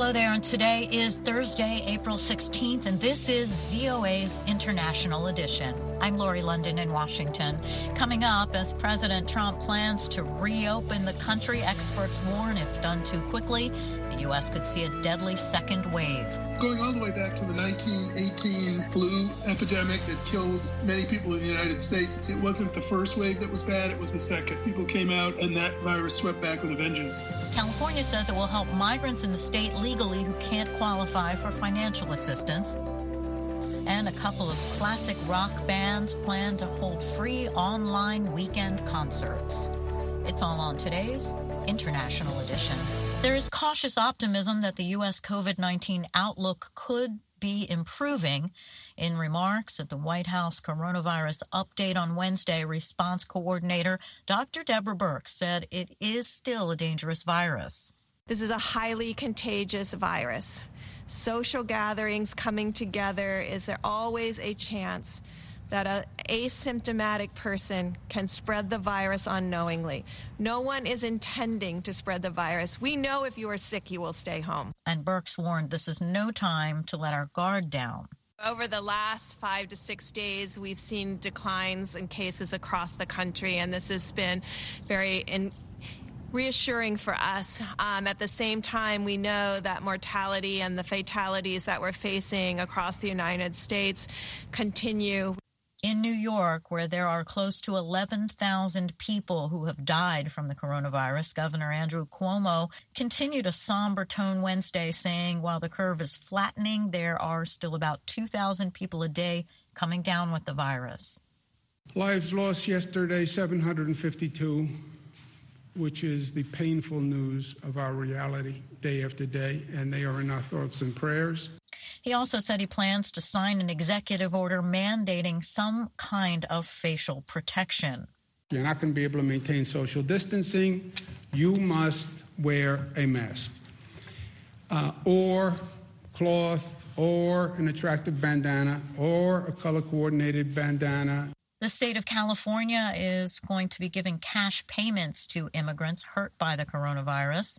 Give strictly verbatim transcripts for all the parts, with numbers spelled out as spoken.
Hello there, and today is Thursday, April sixteenth, and this is V O A's International Edition. I'm Lori London in Washington. Coming up, as President Trump plans to reopen the country, experts warn if done too quickly, the U S could see a deadly second wave. Going all the way back to the nineteen eighteen flu epidemic that killed many people in the United States, it wasn't the first wave that was bad, it was the second. People came out and that virus swept back with a vengeance. California says it will help migrants in the state legally who can't qualify for financial assistance. And a couple of classic rock bands plan to hold free online weekend concerts. It's all on today's International Edition. There is cautious optimism that the U S COVID nineteen outlook could be improving. In remarks at the White House coronavirus update on Wednesday, response coordinator Doctor Deborah Birx said it is still a dangerous virus. This is a highly contagious virus. Social gatherings, coming together, is there always a chance that an asymptomatic person can spread the virus unknowingly? No one is intending to spread the virus. We know if you are sick, you will stay home. And Birx warned this is no time to let our guard down. Over the last five to six days, we've seen declines in cases across the country, and this has been very in reassuring for us. Um, at the same time, we know that mortality and the fatalities that we're facing across the United States continue. In New York, where there are close to eleven thousand people who have died from the coronavirus, Governor Andrew Cuomo continued a somber tone Wednesday, saying while the curve is flattening, there are still about two thousand people a day coming down with the virus. Lives lost yesterday, seven hundred fifty-two, which is the painful news of our reality day after day, and they are in our thoughts and prayers. He also said he plans to sign an executive order mandating some kind of facial protection. You're not going to be able to maintain social distancing. You must wear a mask uh, or cloth or an attractive bandana or a color-coordinated bandana. The state of California is going to be giving cash payments to immigrants hurt by the coronavirus.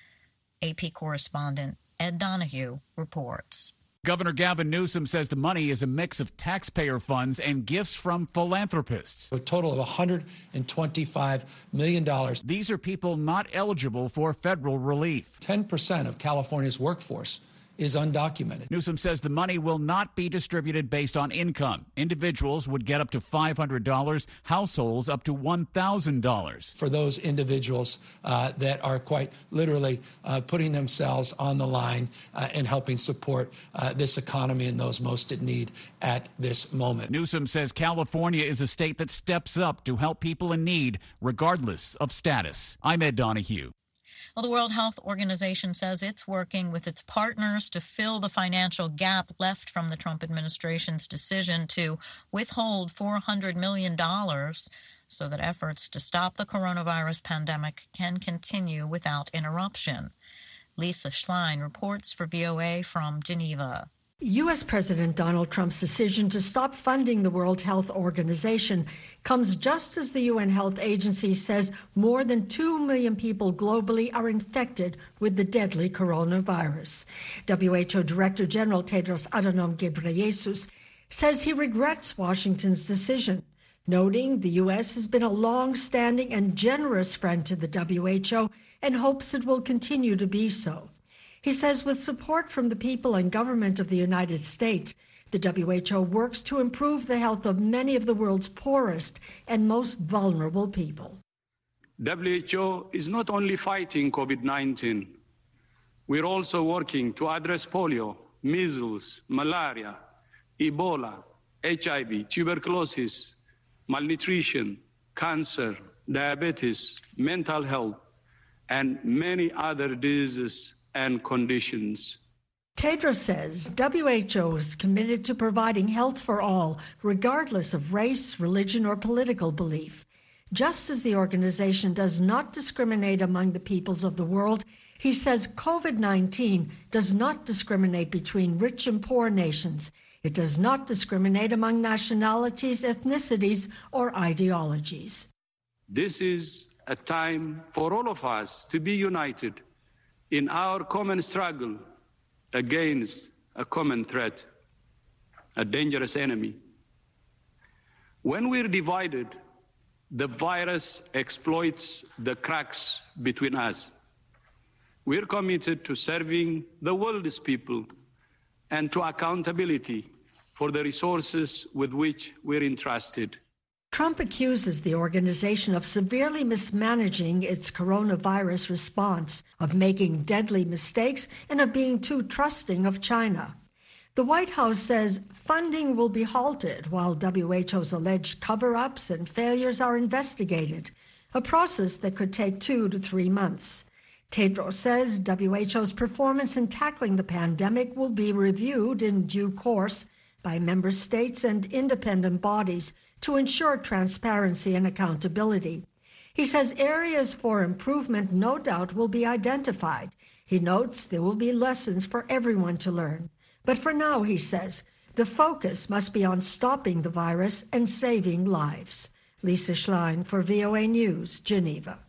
A P correspondent Ed Donahue reports. Governor Gavin Newsom says the money is a mix of taxpayer funds and gifts from philanthropists. A total of one hundred twenty-five million dollars. These are people not eligible for federal relief. ten percent of California's workforce is undocumented. Newsom says the money will not be distributed based on income. Individuals would get up to five hundred dollars, households up to one thousand dollars. For those individuals uh, that are quite literally uh, putting themselves on the line uh, and helping support uh, this economy and those most in need at this moment. Newsom says California is a state that steps up to help people in need, regardless of status. I'm Ed Donahue. Well, the World Health Organization says it's working with its partners to fill the financial gap left from the Trump administration's decision to withhold four hundred million dollars so that efforts to stop the coronavirus pandemic can continue without interruption. Lisa Schlein reports for V O A from Geneva. U S. President Donald Trump's decision to stop funding the World Health Organization comes just as the U N Health Agency says more than two million people globally are infected with the deadly coronavirus. W H O Director General Tedros Adhanom Ghebreyesus says he regrets Washington's decision, noting the U S has been a long-standing and generous friend to the W H O and hopes it will continue to be so. He says with support from the people and government of the United States, the W H O works to improve the health of many of the world's poorest and most vulnerable people. W H O is not only fighting COVID nineteen, we're also working to address polio, measles, malaria, Ebola, H I V, tuberculosis, malnutrition, cancer, diabetes, mental health, and many other diseases and conditions. Tedros says W H O is committed to providing health for all, regardless of race, religion, or political belief. Just as the organization does not discriminate among the peoples of the world, he says COVID nineteen does not discriminate between rich and poor nations. It does not discriminate among nationalities, ethnicities, or ideologies. This is a time for all of us to be united in our common struggle against a common threat, a dangerous enemy. When we're divided, the virus exploits the cracks between us. We're committed to serving the world's people and to accountability for the resources with which we're entrusted. Trump accuses the organization of severely mismanaging its coronavirus response, of making deadly mistakes, and of being too trusting of China. The White House says funding will be halted while W H O's alleged cover-ups and failures are investigated, a process that could take two to three months. Tedros says W H O's performance in tackling the pandemic will be reviewed in due course by member states and independent bodies to ensure transparency and accountability. He says areas for improvement no doubt will be identified. He notes there will be lessons for everyone to learn. But for now, he says, the focus must be on stopping the virus and saving lives. Lisa Schlein for V O A News, Geneva.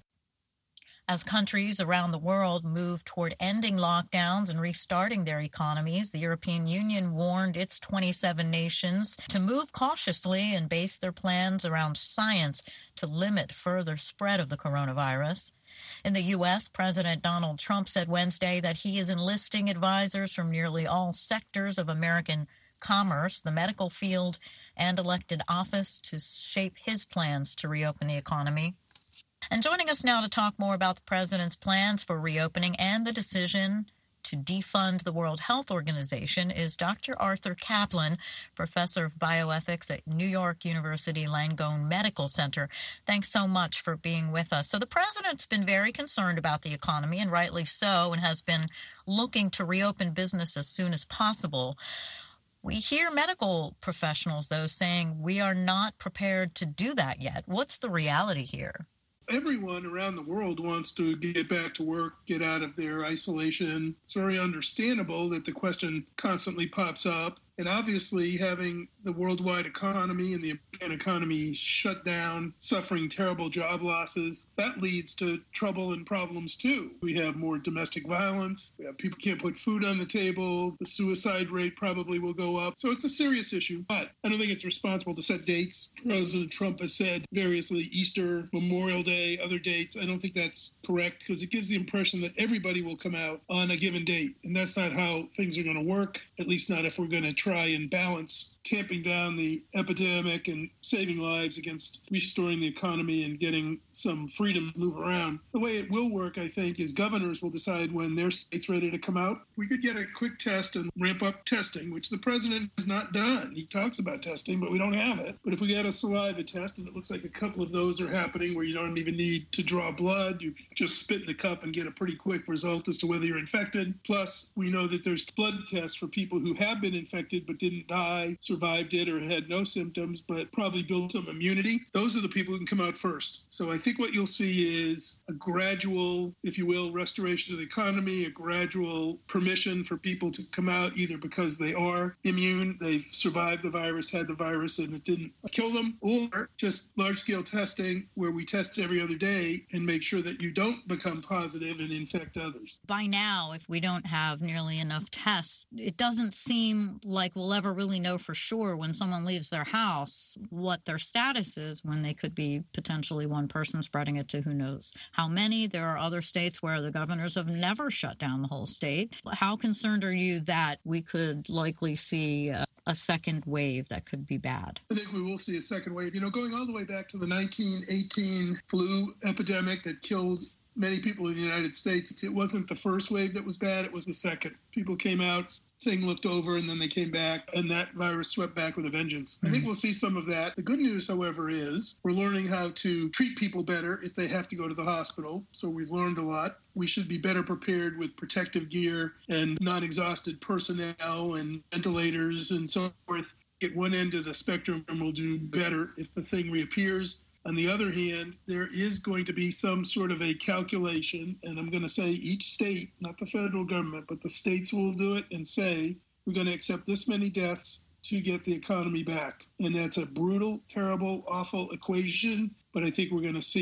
As countries around the world move toward ending lockdowns and restarting their economies, the European Union warned its twenty-seven nations to move cautiously and base their plans around science to limit further spread of the coronavirus. In the U S, President Donald Trump said Wednesday that he is enlisting advisors from nearly all sectors of American commerce, the medical field, and elected office to shape his plans to reopen the economy. And joining us now to talk more about the president's plans for reopening and the decision to defund the World Health Organization is Doctor Arthur Kaplan, professor of bioethics at New York University Langone Medical Center. Thanks so much for being with us. So the president's been very concerned about the economy, and rightly so, and has been looking to reopen business as soon as possible. We hear medical professionals, though, saying we are not prepared to do that yet. What's the reality here? Everyone around the world wants to get back to work, get out of their isolation. It's very understandable that the question constantly pops up. And obviously, having the worldwide economy and the American economy shut down, suffering terrible job losses, that leads to trouble and problems, too. We have more domestic violence. We have people can't put food on the table. The suicide rate probably will go up. So it's a serious issue. But I don't think it's responsible to set dates. President Trump has said variously Easter, Memorial Day, other dates. I don't think that's correct because it gives the impression that everybody will come out on a given date. And that's not how things are going to work, at least not if we're going to try try and balance tamping down the epidemic and saving lives against restoring the economy and getting some freedom to move around. The way it will work, I think, is governors will decide when their state's ready to come out. We could get a quick test and ramp up testing, which the president has not done. He talks about testing, but we don't have it. But if we get a saliva test, and it looks like a couple of those are happening where you don't even need to draw blood, you just spit in the cup and get a pretty quick result as to whether you're infected. Plus, we know that there's blood tests for people who have been infected but didn't die, survived it, or had no symptoms, but probably built some immunity. Those are the people who can come out first. So I think what you'll see is a gradual, if you will, restoration of the economy, a gradual permission for people to come out either because they are immune, they've survived the virus, had the virus, and it didn't kill them, or just large-scale testing where we test every other day and make sure that you don't become positive and infect others. By now, if we don't have nearly enough tests, it doesn't seem like we'll ever really know for sure when someone leaves their house what their status is when they could be potentially one person spreading it to who knows how many. There are other states where the governors have never shut down the whole state. How concerned are you that we could likely see a, a second wave that could be bad? I think we will see a second wave. You know, going all the way back to the nineteen eighteen flu epidemic that killed many people in the United States, it wasn't the first wave that was bad, it was the second. People came out, thing looked over, and then they came back, and that virus swept back with a vengeance. Mm-hmm. I think we'll see some of that. The good news, however, is we're learning how to treat people better if they have to go to the hospital. So we've learned a lot. We should be better prepared with protective gear and non-exhausted personnel and ventilators and so forth. At one end of the spectrum, we'll do better if the thing reappears. On the other hand, there is going to be some sort of a calculation, and I'm going to say each state, not the federal government, but the states will do it and say, we're going to accept this many deaths to get the economy back. And that's a brutal, terrible, awful equation, but I think we're going to see it.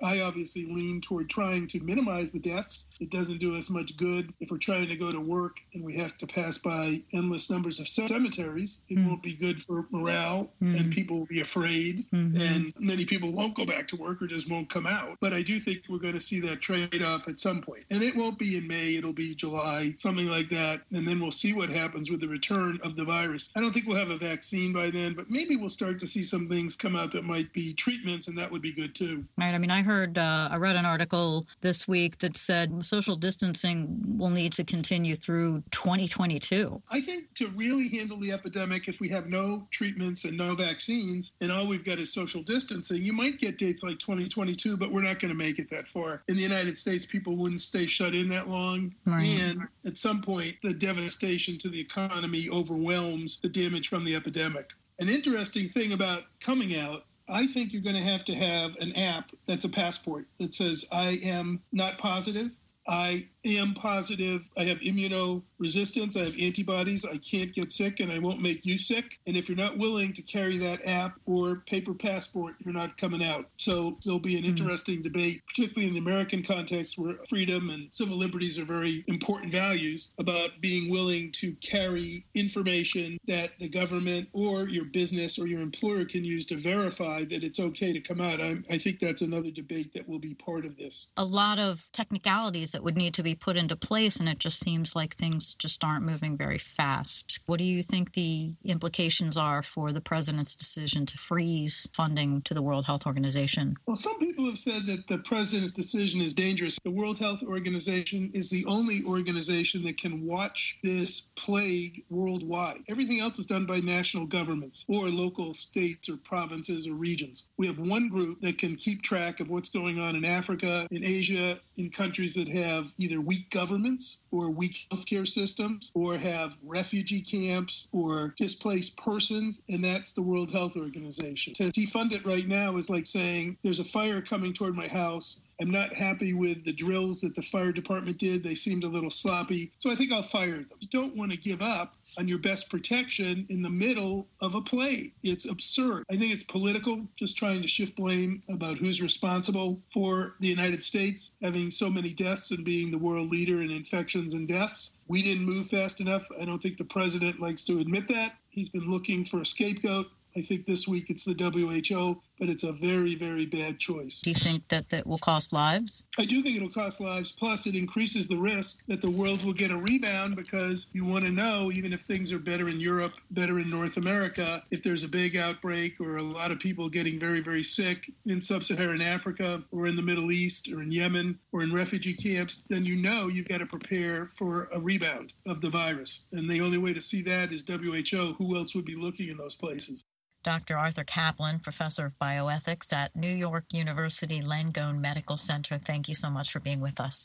I obviously lean toward trying to minimize the deaths. It doesn't do us much good if we're trying to go to work and we have to pass by endless numbers of cemeteries. It mm. won't be good for morale, mm. and people will be afraid, mm-hmm. and many people won't go back to work or just won't come out. But I do think we're going to see that trade-off at some point. And it won't be in May, it'll be July, something like that, and then we'll see what happens with the return of the virus. I don't think we'll have a vaccine by then, but maybe we'll start to see some things come out that might be treatments, and that would be good too. Right. I mean, I heard, uh, I read an article this week that said social distancing will need to continue through twenty twenty-two. I think to really handle the epidemic, if we have no treatments and no vaccines, and all we've got is social distancing, you might get dates like twenty twenty-two, but we're not going to make it that far. In the United States, people wouldn't stay shut in that long. Right. And at some point, the devastation to the economy overwhelms the damage from the epidemic. An interesting thing about coming out, I think you're going to have to have an app that's a passport that says, I am not positive, I am positive, I have immunoresistance, I have antibodies, I can't get sick, and I won't make you sick. And if you're not willing to carry that app or paper passport, you're not coming out. So there'll be an interesting mm-hmm. debate, particularly in the American context where freedom and civil liberties are very important values, about being willing to carry information that the government or your business or your employer can use to verify that it's okay to come out. I, I think that's another debate that will be part of this. A lot of technicalities that would need to be put into place, and it just seems like things just aren't moving very fast. What do you think the implications are for the president's decision to freeze funding to the World Health Organization? Well, some people have said that the president's decision is dangerous. The World Health Organization is the only organization that can watch this plague worldwide. Everything else is done by national governments or local states or provinces or regions. We have one group that can keep track of what's going on in Africa, in Asia, in countries that have either weak governments or weak healthcare systems or have refugee camps or displaced persons, and that's the World Health Organization. To defund it right now is like saying there's a fire coming toward my house. I'm not happy with the drills that the fire department did. They seemed a little sloppy, so I think I'll fire them. You don't want to give up on your best protection in the middle of a plague. It's absurd. I think it's political, just trying to shift blame about who's responsible for the United States having so many deaths and being the world leader in infections and deaths. We didn't move fast enough. I don't think the president likes to admit that. He's been looking for a scapegoat. I think this week it's the W H O, but it's a very, very bad choice. Do you think that that will cost lives? I do think it'll cost lives. Plus, it increases the risk that the world will get a rebound, because you want to know, even if things are better in Europe, better in North America, if there's a big outbreak or a lot of people getting very, very sick in sub-Saharan Africa or in the Middle East or in Yemen or in refugee camps, then you know you've got to prepare for a rebound of the virus. And the only way to see that is W H O. Who else would be looking in those places? Doctor Arthur Kaplan, professor of bioethics at New York University Langone Medical Center, thank you so much for being with us.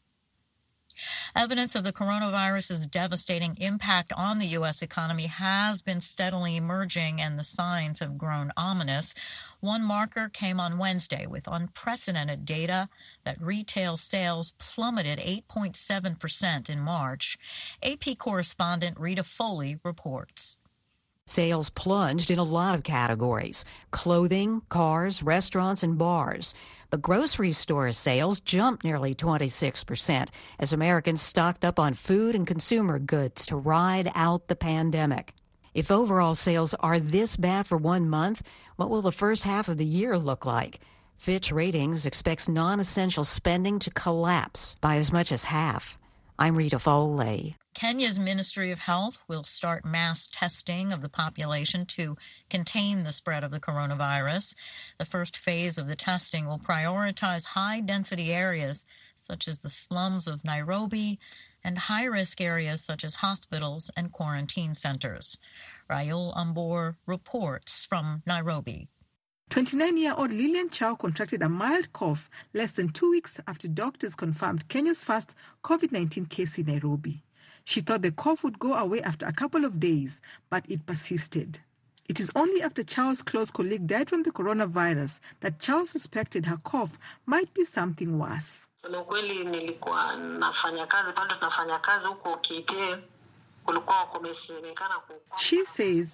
Evidence of the coronavirus's devastating impact on the U S economy has been steadily emerging, and the signs have grown ominous. One marker came on Wednesday with unprecedented data that retail sales plummeted eight point seven percent in March. A P correspondent Rita Foley reports. Sales plunged in a lot of categories: clothing, cars, restaurants, and bars. But grocery store sales jumped nearly twenty-six percent as Americans stocked up on food and consumer goods to ride out the pandemic. If overall sales are this bad for one month, what will the first half of the year look like? Fitch Ratings expects non-essential spending to collapse by as much as half. I'm Rita Foley. Kenya's Ministry of Health will start mass testing of the population to contain the spread of the coronavirus. The first phase of the testing will prioritize high-density areas such as the slums of Nairobi and high-risk areas such as hospitals and quarantine centers. Raul Ambor reports from Nairobi. twenty-nine-year-old Lillian Chow contracted a mild cough less than two weeks after doctors confirmed Kenya's first COVID nineteen case in Nairobi. She thought the cough would go away after a couple of days, but it persisted. It is only after Chow's close colleague died from the coronavirus that Chow suspected her cough might be something worse. She says,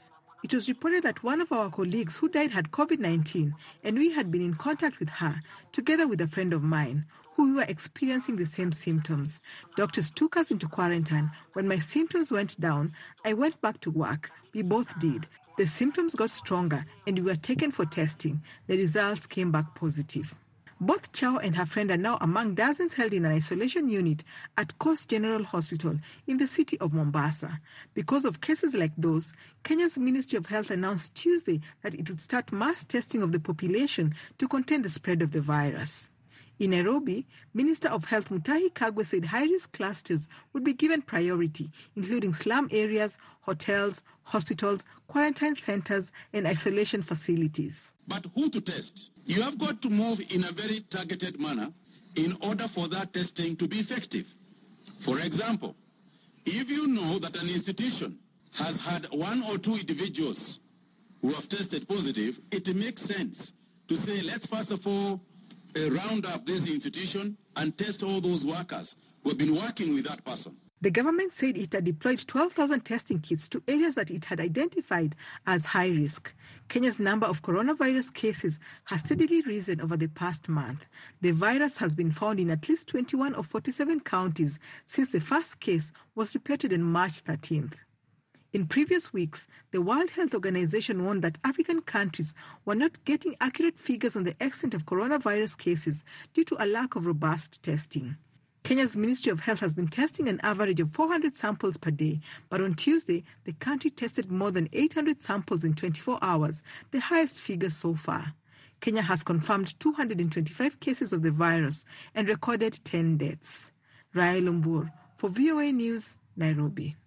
It was reported that one of our colleagues who died had COVID nineteen, and we had been in contact with her, together with a friend of mine, who we were experiencing the same symptoms. Doctors took us into quarantine. When my symptoms went down, I went back to work. We both did. The symptoms got stronger, and we were taken for testing. The results came back positive. Both Chow and her friend are now among dozens held in an isolation unit at Coast General Hospital in the city of Mombasa. Because of cases like those, Kenya's Ministry of Health announced Tuesday that it would start mass testing of the population to contain the spread of the virus. In Nairobi, Minister of Health Mutahi Kagwe said high-risk clusters would be given priority, including slum areas, hotels, hospitals, quarantine centers, and isolation facilities. But who to test? You have got to move in a very targeted manner in order for that testing to be effective. For example, if you know that an institution has had one or two individuals who have tested positive, it makes sense to say, let's first of all uh, round up this institution and test all those workers who have been working with that person. The government said it had deployed twelve thousand testing kits to areas that it had identified as high risk. Kenya's number of coronavirus cases has steadily risen over the past month. The virus has been found in at least twenty-one of forty-seven counties since the first case was reported on March thirteenth. In previous weeks, the World Health Organization warned that African countries were not getting accurate figures on the extent of coronavirus cases due to a lack of robust testing. Kenya's Ministry of Health has been testing an average of four hundred samples per day, but on Tuesday, the country tested more than eight hundred samples in twenty-four hours, the highest figure so far. Kenya has confirmed two hundred twenty-five cases of the virus and recorded ten deaths. Rai Lumbur for V O A News, Nairobi.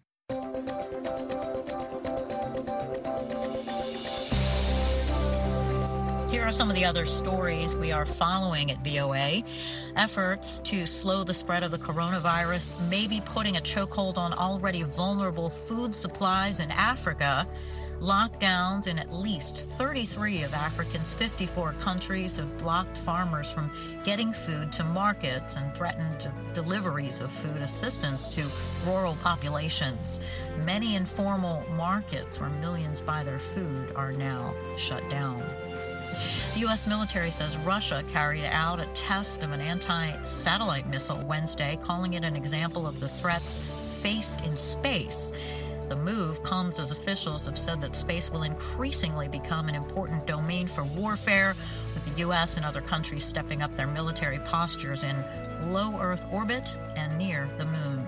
Here are some of the other stories we are following at V O A. Efforts to slow the spread of the coronavirus may be putting a chokehold on already vulnerable food supplies in Africa. Lockdowns in at least thirty-three of Africa's fifty-four countries have blocked farmers from getting food to markets and threatened deliveries of food assistance to rural populations. Many informal markets where millions buy their food are now shut down. The U S military says Russia carried out a test of an anti-satellite missile Wednesday, calling it an example of the threats faced in space. The move comes as officials have said that space will increasingly become an important domain for warfare, with the U S and other countries stepping up their military postures in low Earth orbit and near the moon.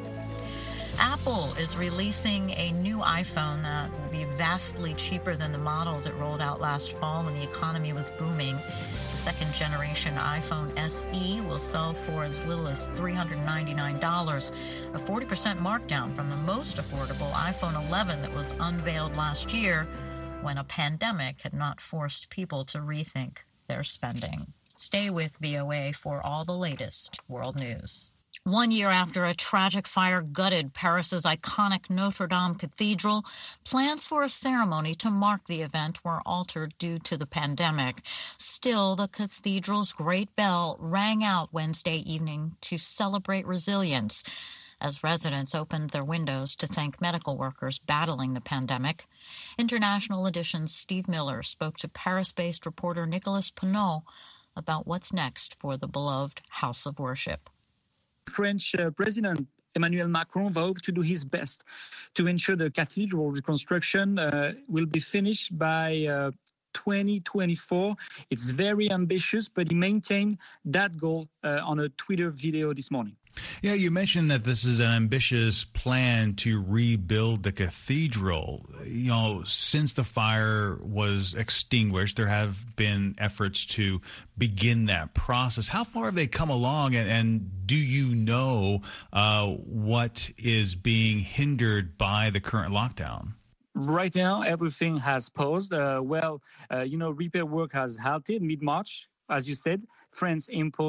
Apple is releasing a new iPhone that will be vastly cheaper than the models it rolled out last fall when the economy was booming. The second generation iPhone S E will sell for as little as three hundred ninety-nine dollars, a forty percent markdown from the most affordable iPhone eleven that was unveiled last year when a pandemic had not forced people to rethink their spending. Stay with V O A for all the latest world news. One year after a tragic fire gutted Paris's iconic Notre Dame Cathedral, plans for a ceremony to mark the event were altered due to the pandemic. Still, the cathedral's great bell rang out Wednesday evening to celebrate resilience as residents opened their windows to thank medical workers battling the pandemic. International Edition's Steve Miller spoke to Paris-based reporter Nicolas Pineau about what's next for the beloved House of Worship. French uh, President Emmanuel Macron vowed to do his best to ensure the cathedral reconstruction uh, will be finished by uh, twenty twenty-four. It's very ambitious, but he maintained that goal uh, on a Twitter video this morning. Yeah, you mentioned that this is an ambitious plan to rebuild the cathedral. You know, since the fire was extinguished, there have been efforts to begin that process. How far have they come along, and, and do you know uh, what is being hindered by the current lockdown? Right now, everything has paused. Uh, well, uh, you know, repair work has halted mid-March. As you said, France imposed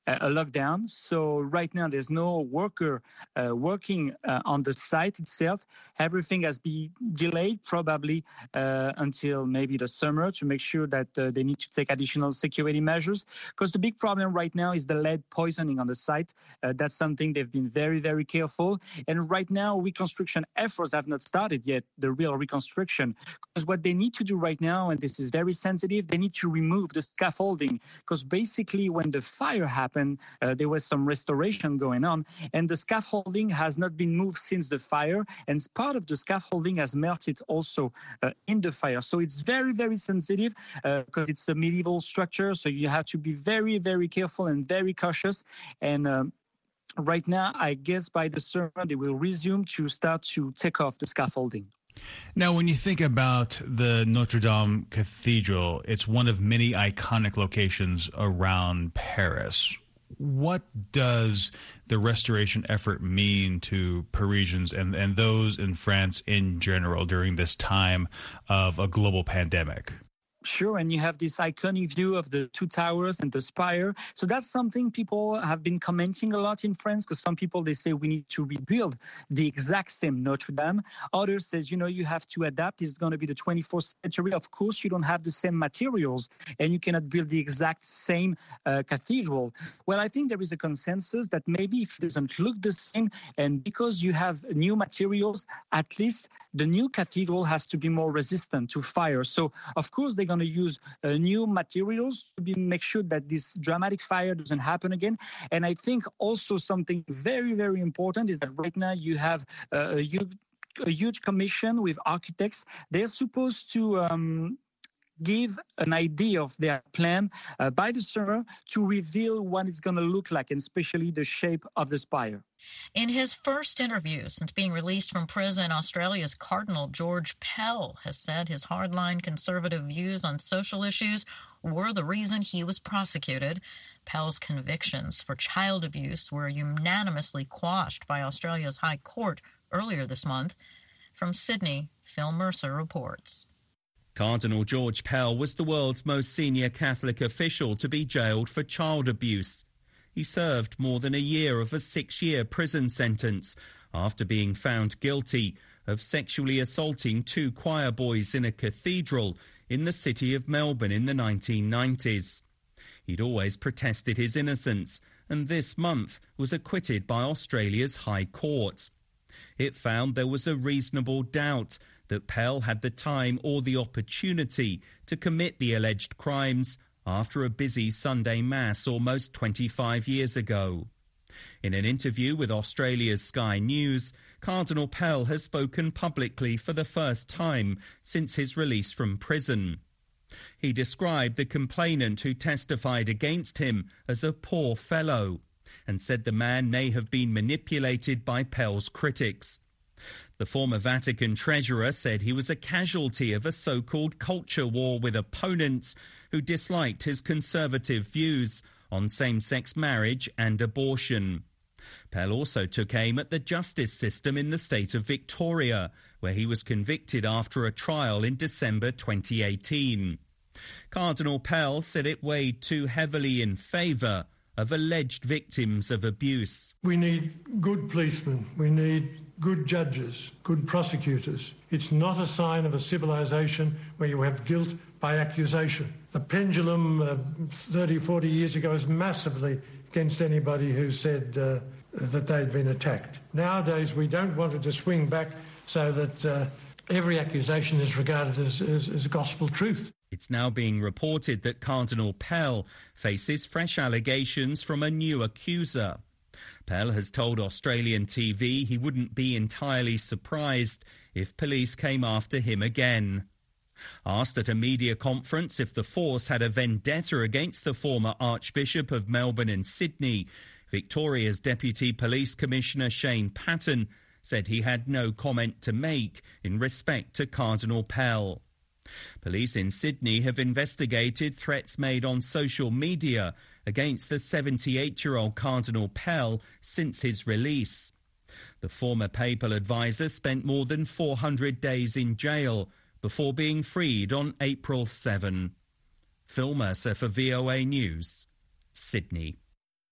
a lockdown. So right now there's no worker uh, working uh, on the site itself. Everything has been delayed probably uh, until maybe the summer to make sure that uh, they need to take additional security measures, because the big problem right now is the lead poisoning on the site. Uh, that's something they've been very, very careful. And right now reconstruction efforts have not started yet, the real reconstruction, because what they need to do right now, and this is very sensitive, they need to remove the scaffolding, because basically when the fire happened, uh, there was some restoration going on, and the scaffolding has not been moved since the fire, and part of the scaffolding has melted also uh, in the fire. So it's very, very sensitive because uh, it's a medieval structure, so you have to be very, very careful and very cautious. And um, right now, I guess by the summer, they will resume to start to take off the scaffolding. Now, when you think about the Notre Dame Cathedral, it's one of many iconic locations around Paris. What does the restoration effort mean to Parisians and, and those in France in general during this time of a global pandemic? Sure, and you have this iconic view of the two towers and the spire. So that's something people have been commenting a lot in France, because some people, they say we need to rebuild the exact same Notre Dame. Others says, you know, you have to adapt. It's going to be the twenty-fourth century. Of course, you don't have the same materials and you cannot build the exact same uh, cathedral. Well, I think there is a consensus that maybe if it doesn't look the same, and because you have new materials, at least the new cathedral has to be more resistant to fire. So, of course, they're going to use uh, new materials to be, make sure that this dramatic fire doesn't happen again. And I think also something very, very important is that right now you have uh, a, huge, a huge commission with architects. They're supposed to um, give an idea of their plan uh, by the summer to reveal what it's going to look like, and especially the shape of the spire. In his first interview since being released from prison, Australia's Cardinal George Pell has said his hardline conservative views on social issues were the reason he was prosecuted. Pell's convictions for child abuse were unanimously quashed by Australia's High Court earlier this month. From Sydney, Phil Mercer reports. Cardinal George Pell was the world's most senior Catholic official to be jailed for child abuse. He served more than a year of a six-year prison sentence after being found guilty of sexually assaulting two choir boys in a cathedral in the city of Melbourne in the nineteen nineties. He'd always protested his innocence, and this month was acquitted by Australia's High Court. It found there was a reasonable doubt that Pell had the time or the opportunity to commit the alleged crimes after a busy Sunday Mass almost twenty-five years ago. In an interview with Australia's Sky News, Cardinal Pell has spoken publicly for the first time since his release from prison. He described the complainant who testified against him as a poor fellow and said the man may have been manipulated by Pell's critics. The former Vatican treasurer said he was a casualty of a so-called culture war with opponents who disliked his conservative views on same-sex marriage and abortion. Pell also took aim at the justice system in the state of Victoria, where he was convicted after a trial in December twenty eighteen. Cardinal Pell said it weighed too heavily in favour of alleged victims of abuse. We need good policemen. We need good judges, good prosecutors. It's not a sign of a civilization where you have guilt by accusation. The pendulum uh, thirty, forty years ago was massively against anybody who said uh, that they'd been attacked. Nowadays, we don't want it to swing back so that uh, every accusation is regarded as, as, as gospel truth. It's now being reported that Cardinal Pell faces fresh allegations from a new accuser. Pell has told Australian T V he wouldn't be entirely surprised if police came after him again. Asked at a media conference if the force had a vendetta against the former Archbishop of Melbourne and Sydney, Victoria's Deputy Police Commissioner Shane Patton said he had no comment to make in respect to Cardinal Pell. Police in Sydney have investigated threats made on social media against the seventy-eight-year-old Cardinal Pell since his release. The former papal advisor spent more than four hundred days in jail before being freed on April seventh. Phil Mercer for V O A News, Sydney.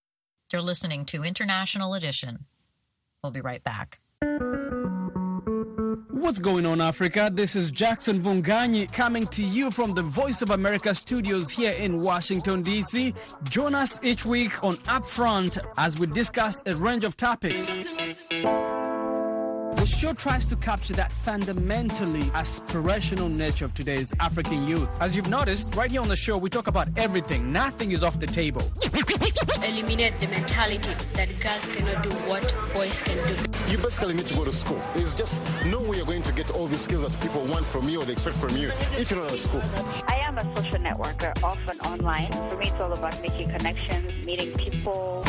You're listening to International Edition. We'll be right back. What's going on, Africa? This is Jackson Vunganyi coming to you from the Voice of America studios here in Washington, D C. Join us each week on Upfront as we discuss a range of topics. The show tries to capture that fundamentally aspirational nature of today's African youth. As you've noticed, right here on the show, we talk about everything. Nothing is off the table. Eliminate the mentality that girls cannot do what boys can do. You basically need to go to school. There's just no way you're going to get all these skills that people want from you or they expect from you if you're not at school. I am a social networker, often online. For me, it's all about making connections, meeting people.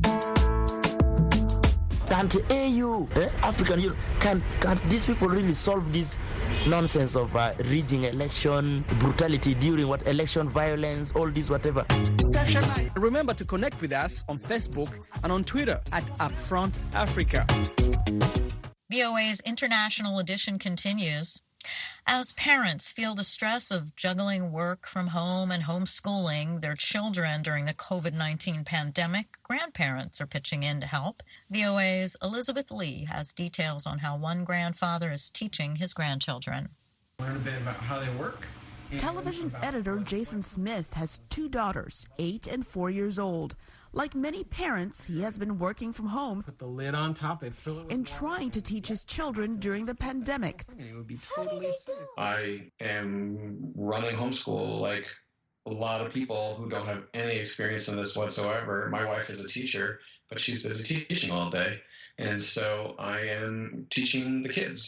Can't A U, eh, African Union, can, can these people really solve this nonsense of uh, rigging election, brutality during what election violence, all this whatever? Remember to connect with us on Facebook and on Twitter at Upfront Africa. V O A's International Edition continues. As parents feel the stress of juggling work from home and homeschooling their children during the COVID nineteen pandemic, grandparents are pitching in to help. V O A's Elizabeth Lee has details on how one grandfather is teaching his grandchildren. Learn a bit about how they work. Television editor Jason Smith has two daughters, eight and four years old. Like many parents, he has been working from home. Put the lid on top, they'd fill it with and water. Trying to teach his children during the pandemic. It would be totally safe. I am running homeschool like a lot of people who don't have any experience in this whatsoever. My wife is a teacher, but she's busy teaching all day. And so I am teaching the kids.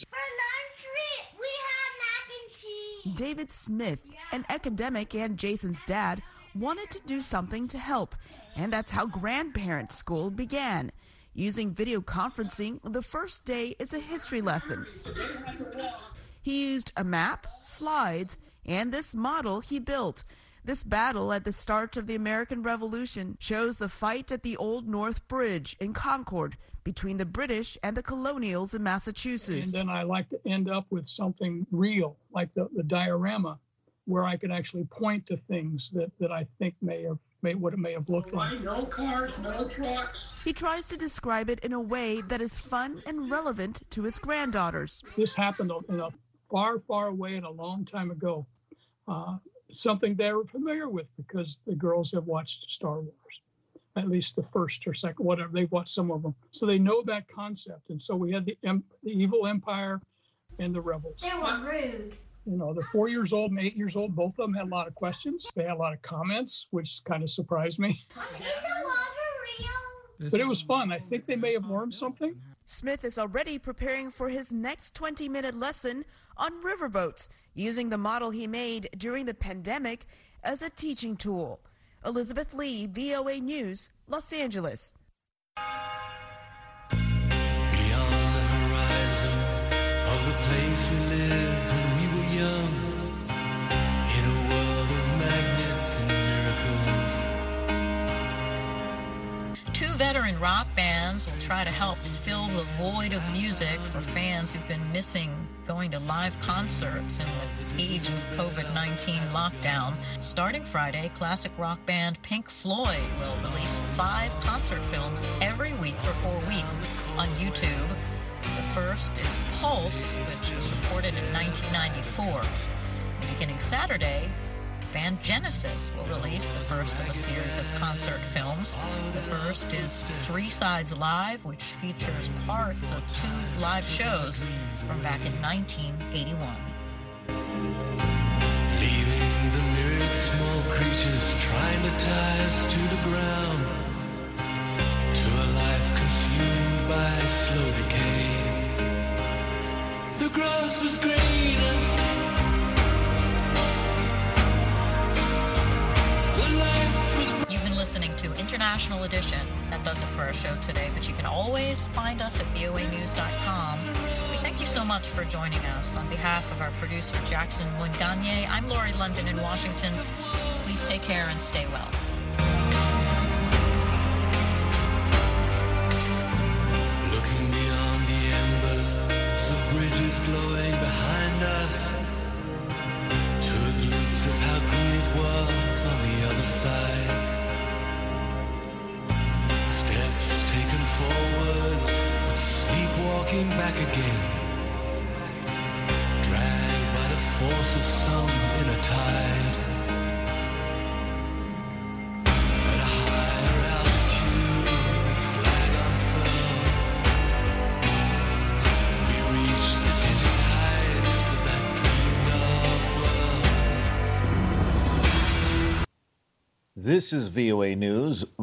David Smith, an academic and Jason's dad, wanted to do something to help, and that's how Grandparent School began. Using video conferencing, the first day is a history lesson. He used a map, slides, and this model he built. This battle at the start of the American Revolution shows the fight at the Old North Bridge in Concord between the British and the colonials in Massachusetts. And then I like to end up with something real, like the, the diorama, where I can actually point to things that, that I think may have may, what it may have looked like. No cars, no trucks. He tries to describe it in a way that is fun and relevant to his granddaughters. This happened in a far, far away and a long time ago. Uh, something they were familiar with because the girls have watched Star Wars, at least the first or second, whatever. They've watched some of them. So they know that concept. And so we had the, the evil empire and the rebels. They were rude. You know, they're four years old and eight years old. Both of them had a lot of questions. They had a lot of comments, which kind of surprised me. Is the water real? But it was fun. I think they may have learned something. Smith is already preparing for his next twenty-minute lesson on riverboats, using the model he made during the pandemic as a teaching tool. Elizabeth Lee, V O A News, Los Angeles. Beyond the horizon of the place we lived when we were young, in a world of magnets and miracles. Two veteran rock bands will try to help fill the void of music for fans who've been missing going to live concerts in the age of COVID nineteen lockdown. Starting Friday, classic rock band Pink Floyd will release five concert films every week for four weeks on YouTube. The first is Pulse, which was recorded in nineteen ninety-four. Beginning Saturday, band Genesis will release the first of a series of concert films. The first is Three Sides Live, which features parts of two live shows from back in nineteen eighty-one. Leaving the myriad small creatures trying to tie us to the ground, to a life consumed by slow decay. The grass was greener. You've been listening to International Edition. That does it for our show today, but you can always find us at V O A news dot com. We thank you so much for joining us. On behalf of our producer, Jackson Winganye, I'm Lori London in Washington. Please take care and stay well. Looking beyond the embers of bridges glowing behind us, to a glimpse of how good it was on the other side. Stay came back again, dragged by the force of some inner tide. At a higher altitude, the flag unfurled. We reached the dizzy heights of that dreamed of world. This is V O A News.